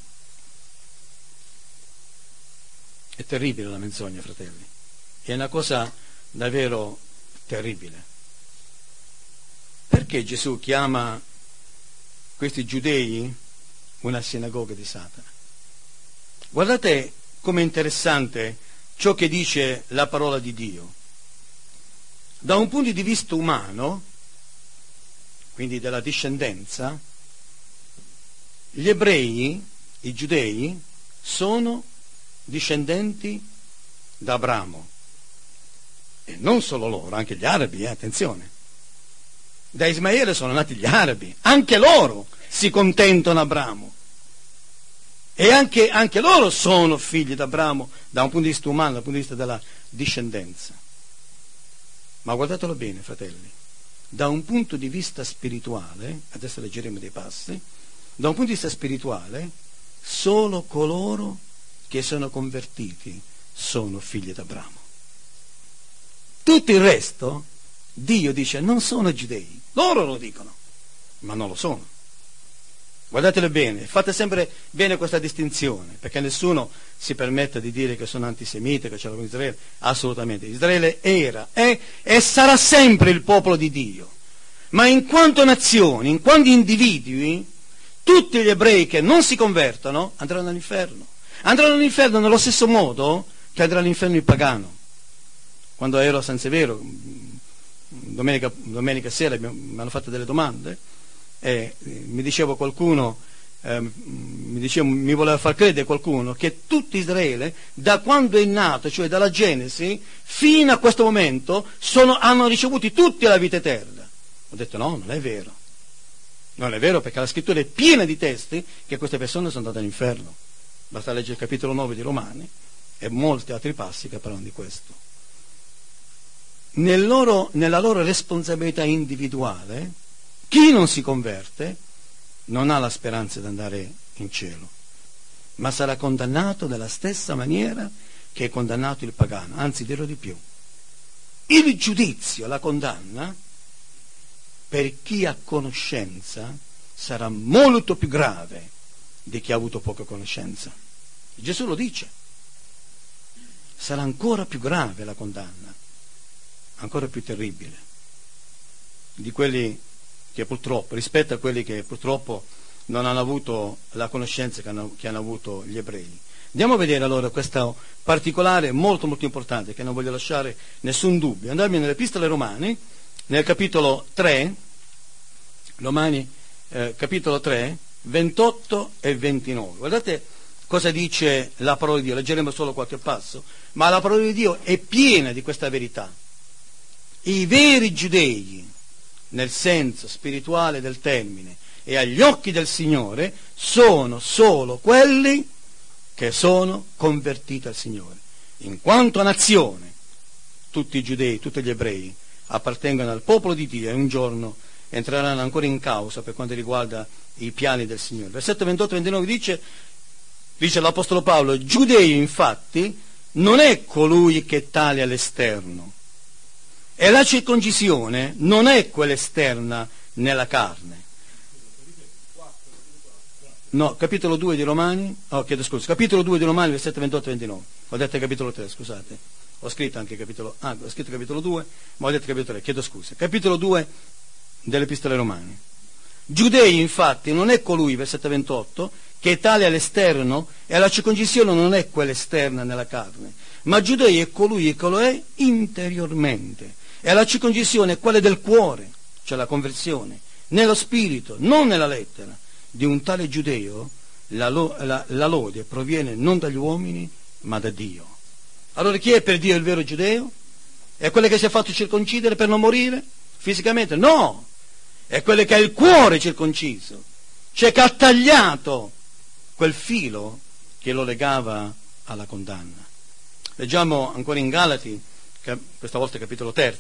È terribile la menzogna, fratelli. È una cosa davvero terribile. Perché Gesù chiama questi giudei una sinagoga di Satana? Guardate com'è interessante ciò che dice la parola di Dio. Da un punto di vista umano, quindi della discendenza, gli ebrei, i giudei, sono discendenti da Abramo. E non solo loro, anche gli arabi, attenzione. Da Ismaele sono nati gli arabi, anche loro si contentano Abramo. E anche loro sono figli di Abramo da un punto di vista umano, dal punto di vista della discendenza. Ma guardatelo bene, fratelli, da un punto di vista spirituale, adesso leggeremo dei passi, da un punto di vista spirituale, solo coloro che sono convertiti sono figli d'Abramo. Tutto il resto, Dio dice, non sono giudei. Loro lo dicono, ma non lo sono. Guardatele bene, fate sempre bene questa distinzione, perché nessuno si permette di dire che sono antisemite, che c'è la con Israele. Assolutamente. Israele era, è e sarà sempre il popolo di Dio. Ma in quanto nazioni, in quanto individui, tutti gli ebrei che non si convertono andranno all'inferno. Andranno all'inferno nello stesso modo che andrà all'inferno il pagano. Quando ero a San Severo, domenica sera, mi hanno fatto delle domande, e mi diceva qualcuno, mi voleva far credere qualcuno che tutto Israele, da quando è nato, cioè dalla Genesi, fino a questo momento, hanno ricevuto tutti la vita eterna. Ho detto no, non è vero. Non è vero, perché la scrittura è piena di testi che queste persone sono andate all'inferno. Basta leggere il capitolo 9 di Romani e molti altri passi che parlano di questo. Nella loro responsabilità individuale, chi non si converte non ha la speranza di andare in cielo, ma sarà condannato nella stessa maniera che è condannato il pagano, anzi dirò di più. Il giudizio, la condanna, per chi ha conoscenza sarà molto più grave di chi ha avuto poca conoscenza. Gesù lo dice. Sarà ancora più grave la condanna, ancora più terribile di quelli che purtroppo, rispetto a quelli che purtroppo non hanno avuto la conoscenza che hanno avuto gli ebrei. Andiamo a vedere allora questo particolare molto molto importante, che non voglio lasciare nessun dubbio. Andiamo nelle epistole Romani, nel capitolo 3, Romani capitolo 3, 28 e 29. Guardate cosa dice la parola di Dio, leggeremo solo qualche passo, ma la parola di Dio è piena di questa verità. I veri giudei, nel senso spirituale del termine, e agli occhi del Signore, sono solo quelli che sono convertiti al Signore. In quanto a nazione, tutti i giudei, tutti gli ebrei appartengono al popolo di Dio e un giorno entreranno ancora in causa per quanto riguarda i piani del Signore. Versetto 28-29 dice l'Apostolo Paolo: giudeo infatti non è colui che tale all'esterno, e la circoncisione non è quella esterna nella carne. No, capitolo 2 di Romani, capitolo 2 di Romani, versetto 28-29. Ho detto capitolo 3, scusate. Ho scritto capitolo 2, ma ho detto capitolo 3, chiedo scusa. Capitolo 2 dell'Epistola ai Romani. Giudei infatti non è colui, versetto 28, che è tale all'esterno, e la circoncisione non è quella esterna nella carne, ma giudei è colui che lo è interiormente, e la circoncisione è quella del cuore, cioè la conversione, nello spirito, non nella lettera. Di un tale giudeo la lode proviene non dagli uomini, ma da Dio. Allora chi è per Dio il vero giudeo? È quello che si è fatto circoncidere per non morire fisicamente? No! È quello che ha il cuore circonciso, cioè che ha tagliato quel filo che lo legava alla condanna. Leggiamo ancora in Galati, questa volta capitolo 3,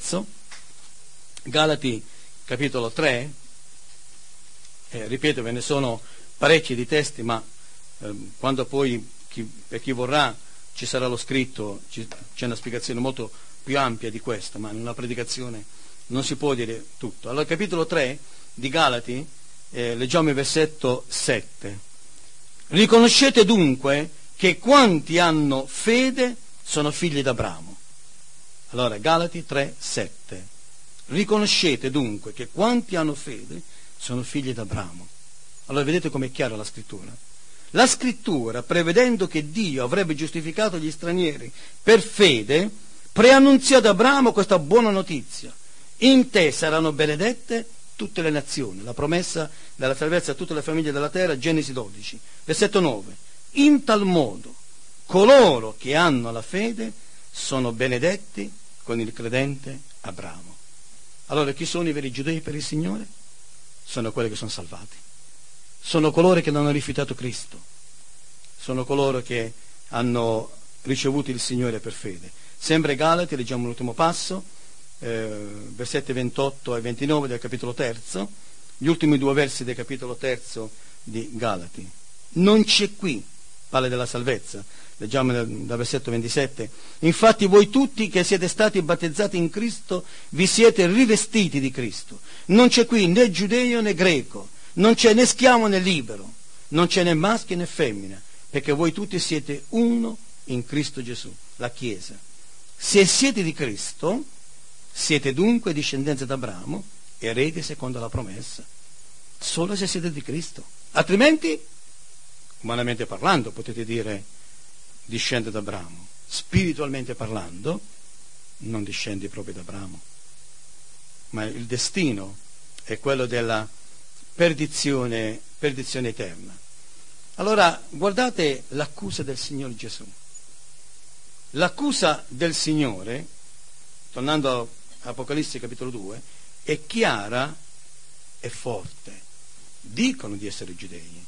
Galati capitolo 3, ripeto, ve ne sono parecchi di testi, ma quando poi per chi vorrà ci sarà lo scritto, c'è una spiegazione molto più ampia di questa, ma in una predicazione non si può dire tutto. Allora, capitolo 3 di Galati, leggiamo il versetto 7. Riconoscete dunque che quanti hanno fede sono figli d'Abramo. Allora, Galati 3, 7. Riconoscete dunque che quanti hanno fede sono figli d'Abramo. Allora vedete com'è chiara la scrittura. La scrittura, prevedendo che Dio avrebbe giustificato gli stranieri per fede, preannunziò ad Abramo questa buona notizia: in te saranno benedette tutte le nazioni. La promessa della salvezza a tutte le famiglie della terra, Genesi 12, versetto 9. In tal modo coloro che hanno la fede sono benedetti con il credente Abramo. Allora chi sono i veri giudei per il Signore? Sono quelli che sono salvati, sono coloro che non hanno rifiutato Cristo, sono coloro che hanno ricevuto il Signore per fede. Sempre Galati, leggiamo l'ultimo passo, versetti 28 e 29 del capitolo 3, gli ultimi due versi del capitolo 3 di Galati. Non c'è qui, parla della salvezza, leggiamo dal versetto 27, infatti voi tutti che siete stati battezzati in Cristo vi siete rivestiti di Cristo. Non c'è qui né giudeo né greco, Non c'è né schiavo né libero, non c'è né maschio né femmina, perché voi tutti siete uno in Cristo Gesù, la Chiesa. Se siete di Cristo, siete dunque discendenza d'Abramo, eredi secondo la promessa, solo se siete di Cristo. Altrimenti, umanamente parlando, potete dire discende da Abramo. Spiritualmente parlando, non discendi proprio da Abramo. Ma il destino è quello della perdizione eterna. Allora, guardate l'accusa del Signore Gesù. L'accusa del Signore, tornando a Apocalisse capitolo 2, è chiara e forte. Dicono di essere giudei.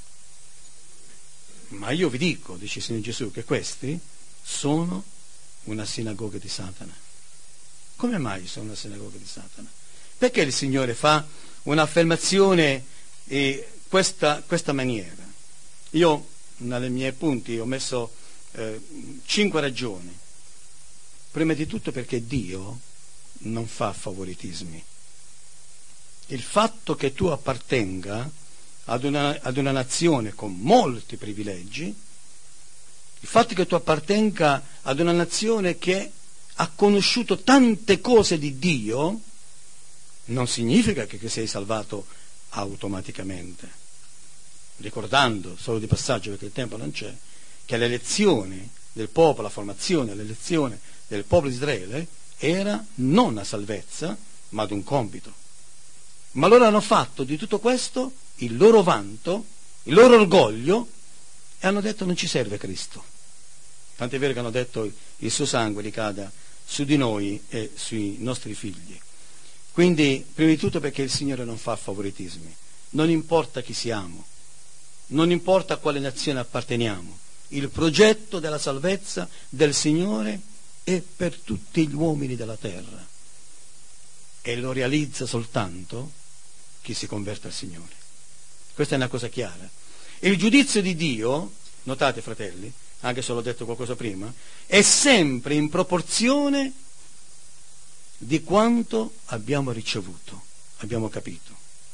Ma io vi dico, dice il Signore Gesù, che questi sono una sinagoga di Satana. Come mai sono una sinagoga di Satana? Perché il Signore fa un'affermazione in questa maniera? Io, nei miei punti, ho messo 5 ragioni. Prima di tutto perché Dio non fa favoritismi. Il fatto che tu appartenga ad una nazione con molti privilegi, il fatto che tu appartenga ad una nazione che ha conosciuto tante cose di Dio, non significa che sei salvato automaticamente. Ricordando, solo di passaggio perché il tempo non c'è, che l'elezione del popolo, la formazione, l'elezione del popolo di Israele era non una salvezza, ma ad un compito. Ma loro hanno fatto di tutto questo il loro vanto, il loro orgoglio, e hanno detto non ci serve Cristo. Tant'è vero che hanno detto il suo sangue ricada su di noi e sui nostri figli. Quindi, prima di tutto perché il Signore non fa favoritismi. Non importa chi siamo, non importa a quale nazione apparteniamo, il progetto della salvezza del Signore è per tutti gli uomini della terra e lo realizza soltanto chi si converte al Signore. Questa è una cosa chiara. E il giudizio di Dio, notate fratelli, anche se l'ho detto qualcosa prima, è sempre in proporzione di quanto abbiamo ricevuto, abbiamo capito.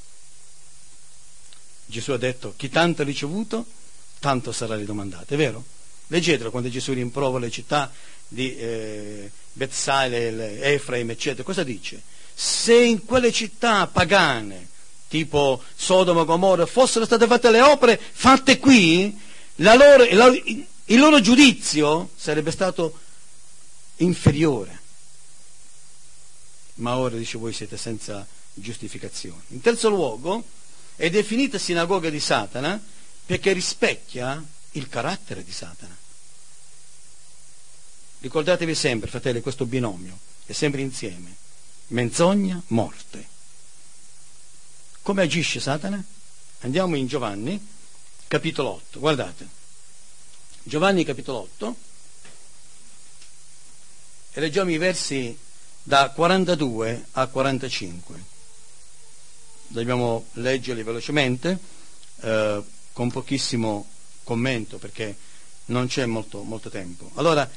Gesù ha detto, chi tanto ha ricevuto, tanto sarà ridomandato, è vero? Leggetelo quando Gesù rimprovera le città di Betsaida, Efraim, eccetera, cosa dice? Se in quelle città pagane, tipo Sodoma e Gomorra, fossero state fatte le opere fatte qui, il loro giudizio sarebbe stato inferiore. Ma ora, dice, voi siete senza giustificazione. In terzo luogo, è definita sinagoga di Satana perché rispecchia il carattere di Satana. Ricordatevi sempre, fratelli, questo binomio è sempre insieme: menzogna, morte. Come agisce Satana? Andiamo in Giovanni capitolo 8, guardate, Giovanni capitolo 8, e leggiamo i versi da 42 a 45. Dobbiamo leggerli velocemente, con pochissimo commento perché non c'è molto tempo. Allora,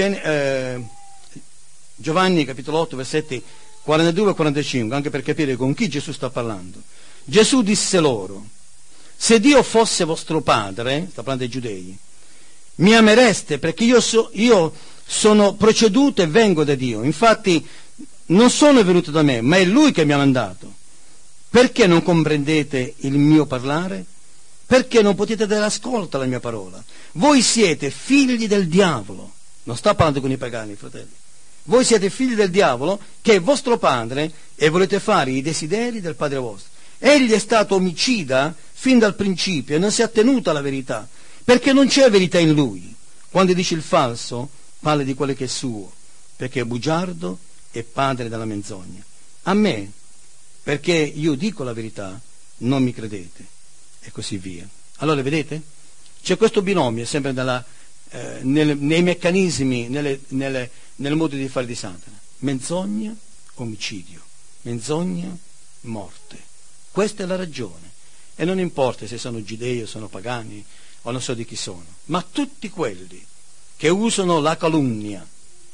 Giovanni capitolo 8 versetti 42 e 45, anche per capire con chi Gesù sta parlando. Gesù disse loro: se Dio fosse vostro padre, sta parlando dei giudei, mi amereste perché io sono proceduto e vengo da Dio. Infatti non sono venuto da me, ma è Lui che mi ha mandato. Perché non comprendete il mio parlare? Perché non potete dare ascolto alla mia parola? Voi siete figli del diavolo. Non sta parlando con i pagani, fratelli. Voi siete figli del diavolo, che è vostro padre, e volete fare i desideri del padre vostro. Egli è stato omicida fin dal principio e non si è attenuto alla verità, perché non c'è verità in lui. Quando dice il falso, parla di quello che è suo, perché è bugiardo e padre della menzogna. A me, perché io dico la verità, non mi credete, e così via. Allora, vedete? C'è questo binomio sempre nei meccanismi, nel modo di fare di Satana: menzogna, omicidio, menzogna, morte. Questa è la ragione, e non importa se sono giudei o sono pagani o non so di chi sono, ma tutti quelli che usano la calunnia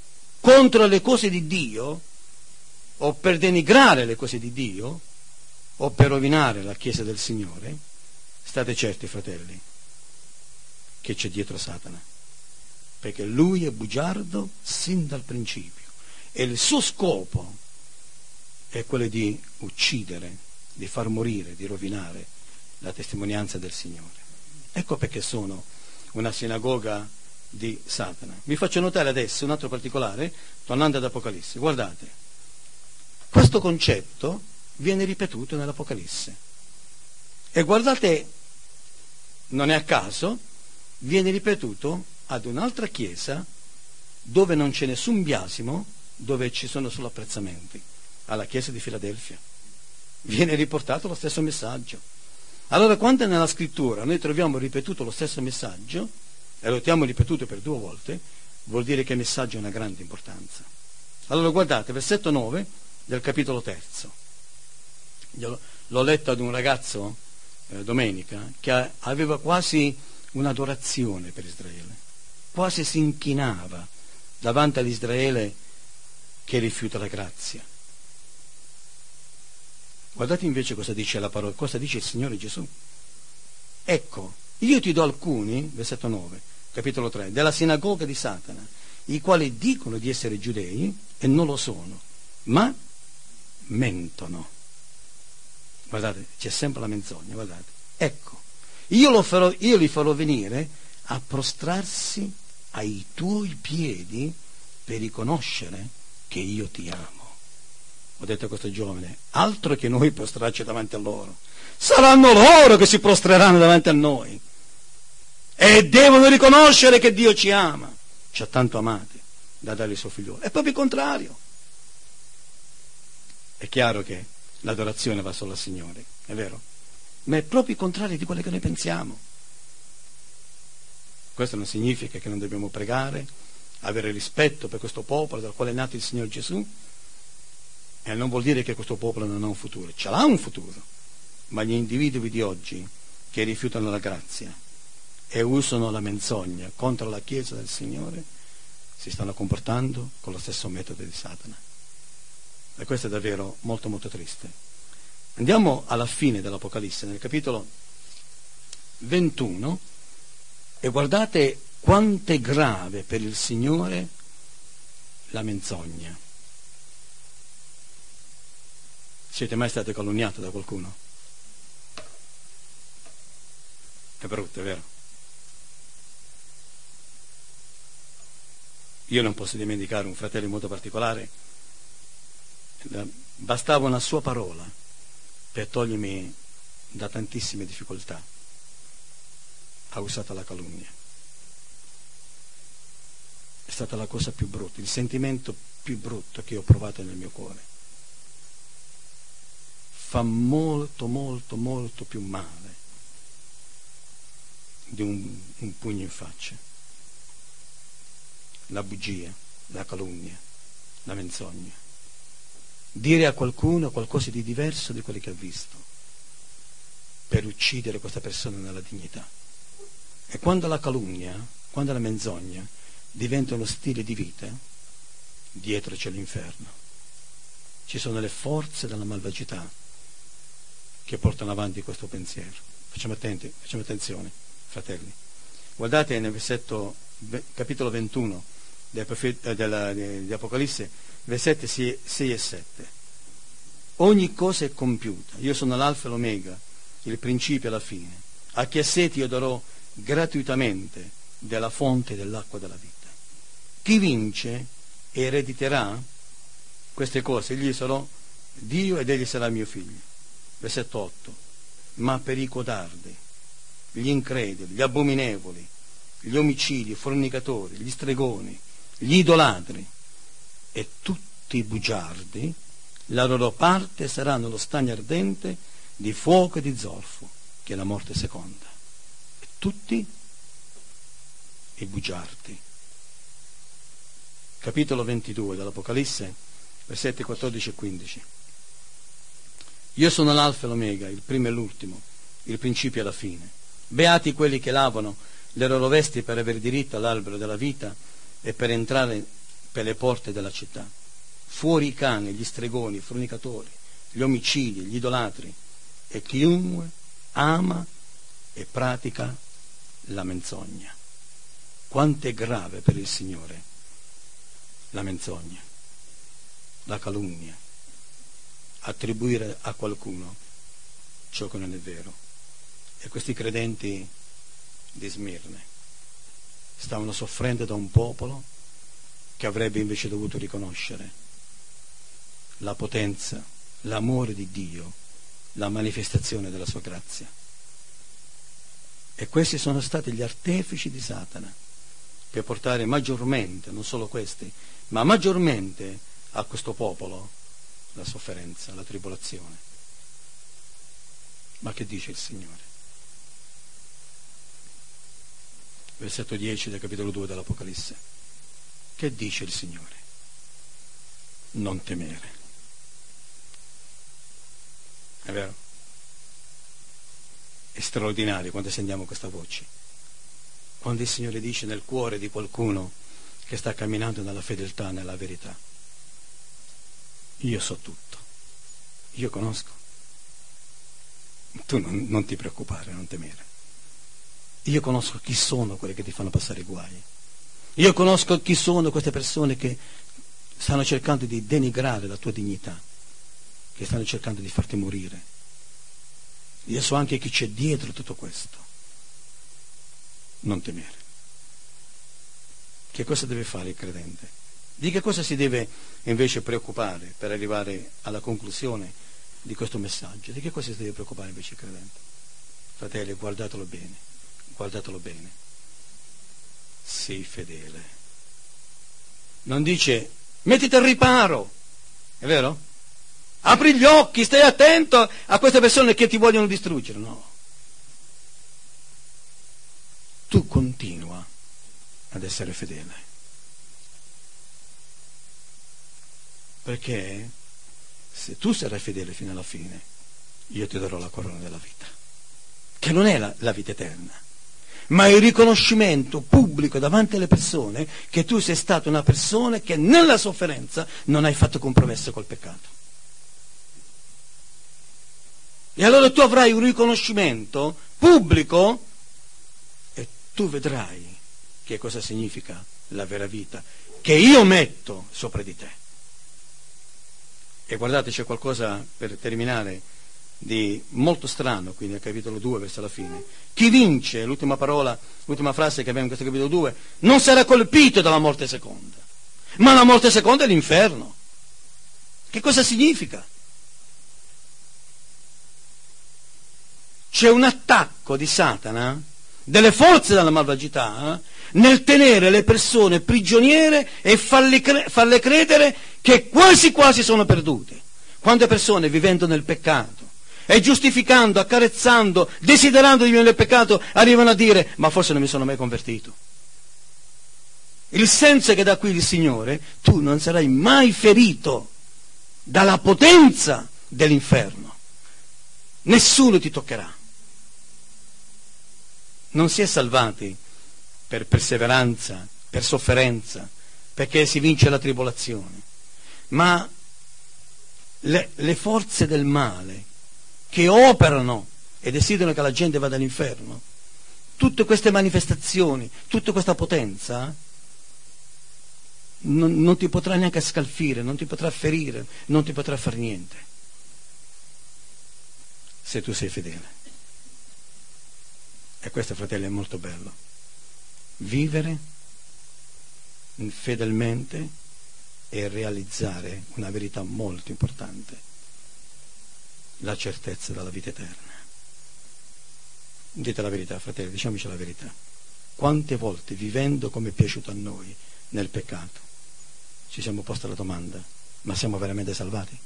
contro le cose di Dio o per denigrare le cose di Dio o per rovinare la Chiesa del Signore, state certi, fratelli, che c'è dietro Satana, perché lui è bugiardo sin dal principio e il suo scopo è quello di uccidere, di far morire, di rovinare la testimonianza del Signore. Ecco perché sono una sinagoga di Satana. Vi faccio notare adesso un altro particolare, tornando ad Apocalisse. Guardate, questo concetto viene ripetuto nell'Apocalisse. E guardate, non è a caso, viene ripetuto ad un'altra chiesa dove non c'è nessun biasimo, dove ci sono solo apprezzamenti, alla chiesa di Filadelfia. Viene riportato lo stesso messaggio. Allora, quando nella scrittura noi troviamo ripetuto lo stesso messaggio, e lo abbiamo ripetuto per 2 volte, vuol dire che il messaggio ha una grande importanza. Allora guardate, versetto 9 del capitolo 3. L'ho letto ad un ragazzo domenica che aveva quasi un'adorazione per Israele, quasi si inchinava davanti all'Israele che rifiuta la grazia. Guardate invece cosa dice la parola, cosa dice il Signore Gesù. Ecco, io ti do alcuni, versetto 9, capitolo 3, della sinagoga di Satana, i quali dicono di essere giudei e non lo sono, ma mentono. Guardate, c'è sempre la menzogna, guardate. Ecco, io li farò venire a prostrarsi ai tuoi piedi per riconoscere che io ti amo. Ho detto a questo giovane, altro che noi prostrarci davanti a loro. Saranno loro che si prostreranno davanti a noi. E devono riconoscere che Dio ci ama. Ci ha tanto amati da dare il suo figliolo. È proprio il contrario. È chiaro che l'adorazione va solo al Signore, è vero? Ma è proprio il contrario di quello che noi pensiamo. Questo non significa che non dobbiamo pregare, avere rispetto per questo popolo dal quale è nato il Signore Gesù, e non vuol dire che questo popolo non ha un futuro. Ce l'ha un futuro, ma gli individui di oggi che rifiutano la grazia e usano la menzogna contro la Chiesa del Signore si stanno comportando con lo stesso metodo di Satana. E questo è davvero molto molto triste. Andiamo alla fine dell'Apocalisse, nel capitolo 21, e guardate quanto è grave per il Signore la menzogna. Siete mai stati calunniati da qualcuno? È brutto, è vero? Io non posso dimenticare un fratello in modo particolare. Bastava una sua parola per togliermi da tantissime difficoltà. Ha usato la calunnia. È stata la cosa più brutta, il sentimento più brutto che ho provato nel mio cuore. Fa molto, molto, molto più male di un pugno in faccia. La bugia, la calunnia, la menzogna. Dire a qualcuno qualcosa di diverso di quello che ha visto, per uccidere questa persona nella dignità. E quando la calunnia, quando la menzogna diventa uno stile di vita, dietro c'è l'inferno. Ci sono le forze della malvagità che portano avanti questo pensiero. Facciamo attenzione, fratelli. Guardate nel versetto, capitolo 21 di Apocalisse, versetti 6 e 7. Ogni cosa è compiuta. Io sono l'alfa e l'omega, il principio e la fine. A chi ha sete io darò gratuitamente della fonte dell'acqua della vita. Chi vince erediterà queste cose. Egli sarà Dio ed egli sarà mio figlio. Versetto 8. Ma per i codardi, gli increduli, gli abominevoli, gli omicidi, i fornicatori, gli stregoni, gli idolatri e tutti i bugiardi, la loro parte sarà nello stagno ardente di fuoco e di zolfo, che è la morte seconda. E tutti i bugiardi. Capitolo 22 dell'Apocalisse, versetti 14 e 15. Io sono l'alfa e l'omega, il primo e l'ultimo, il principio e la fine. Beati quelli che lavano le loro vesti per avere diritto all'albero della vita e per entrare per le porte della città. Fuori i cani, gli stregoni, i fornicatori, gli omicidi, gli idolatri, e chiunque ama e pratica la menzogna. Quanto è grave per il Signore la menzogna, la calunnia, attribuire a qualcuno ciò che non è vero. E questi credenti di Smirne stavano soffrendo da un popolo che avrebbe invece dovuto riconoscere la potenza, l'amore di Dio, la manifestazione della sua grazia. E questi sono stati gli artefici di Satana per portare maggiormente, non solo questi, ma maggiormente a questo popolo la sofferenza, la tribolazione. Ma che dice il Signore? Versetto 10 del capitolo 2 dell'Apocalisse. Che dice il Signore? Non temere. È vero? È straordinario quando sentiamo questa voce. Quando il Signore dice nel cuore di qualcuno che sta camminando nella fedeltà, nella verità: io so tutto, io conosco. Tu non ti preoccupare, non temere. Io conosco chi sono quelli che ti fanno passare i guai. Io conosco chi sono queste persone che stanno cercando di denigrare la tua dignità, che stanno cercando di farti morire. Io so anche chi c'è dietro tutto questo. Non temere. Che cosa deve fare il credente? Di che cosa si deve invece preoccupare per arrivare alla conclusione di questo messaggio? Di che cosa si deve preoccupare invece il credente? Fratelli, guardatelo bene, guardatelo bene. Sii fedele. Non dice mettiti al riparo, è vero? Apri gli occhi, stai attento a queste persone che ti vogliono distruggere. No. Tu continua ad essere fedele. Perché se tu sarai fedele fino alla fine, io ti darò la corona della vita, che non è la vita eterna, ma il riconoscimento pubblico davanti alle persone che tu sei stata una persona che nella sofferenza non hai fatto compromesso col peccato. E allora tu avrai un riconoscimento pubblico e tu vedrai che cosa significa la vera vita che io metto sopra di te. E guardate, c'è qualcosa, per terminare, di molto strano qui nel capitolo 2 verso la fine. Chi vince, l'ultima parola, l'ultima frase che abbiamo in questo capitolo 2, non sarà colpito dalla morte seconda, ma la morte seconda è l'inferno. Che cosa significa? C'è un attacco di Satana, delle forze della malvagità, nel tenere le persone prigioniere e farle credere che quasi quasi sono perdute. Quante persone vivendo nel peccato e giustificando, accarezzando, desiderando di vivere nel peccato, arrivano a dire: ma forse non mi sono mai convertito. Il senso che dà qui il Signore: tu non sarai mai ferito dalla potenza dell'inferno, nessuno ti toccherà. Non si è salvati per perseveranza, per sofferenza, perché si vince la tribolazione, ma le forze del male che operano e desiderano che la gente vada all'inferno, tutte queste manifestazioni, tutta questa potenza non ti potrà neanche scalfire, non ti potrà ferire, non ti potrà fare niente se tu sei fedele. E questo, fratelli, è molto bello. Vivere fedelmente e realizzare una verità molto importante: la certezza della vita eterna. Dite la verità, fratelli, diciamoci la verità. Quante volte, vivendo come è piaciuto a noi nel peccato, ci siamo posti la domanda: ma siamo veramente salvati?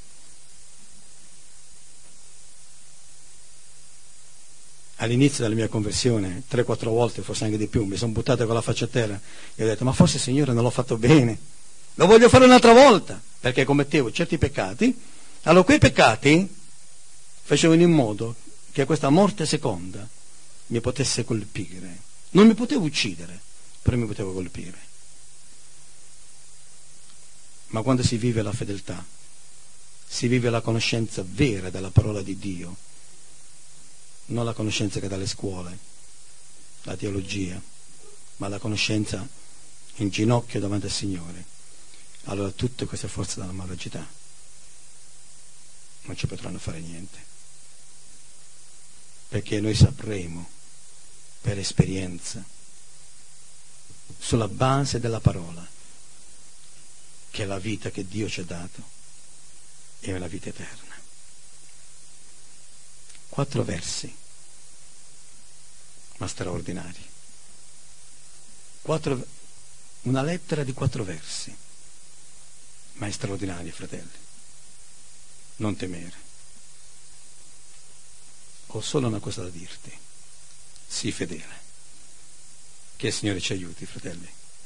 All'inizio della mia conversione, 3-4 volte, forse anche di più, mi sono buttato con la faccia a terra e ho detto: ma forse, Signore, non l'ho fatto bene, lo voglio fare un'altra volta, perché commettevo certi peccati. Allora quei peccati facevano in modo che questa morte seconda mi potesse colpire. Non mi potevo uccidere, però mi potevo colpire. Ma quando si vive la fedeltà, si vive la conoscenza vera della parola di Dio, non la conoscenza che dà le scuole, la teologia, ma la conoscenza in ginocchio davanti al Signore, allora tutte queste forze della malvagità non ci potranno fare niente, perché noi sapremo per esperienza, sulla base della parola, che la vita che Dio ci ha dato è una vita eterna. 4 versi, ma straordinari. Una lettera di 4 versi, ma è straordinaria, fratelli. Non temere. Ho solo una cosa da dirti: sii fedele. Che il Signore ci aiuti, fratelli,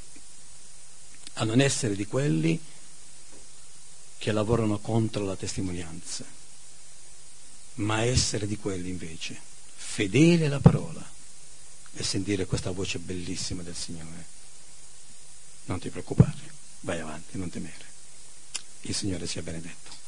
a non essere di quelli che lavorano contro la testimonianza, ma essere di quelli invece fedeli alla parola e sentire questa voce bellissima del Signore. Non ti preoccupare, vai avanti, non temere. Il Signore sia benedetto.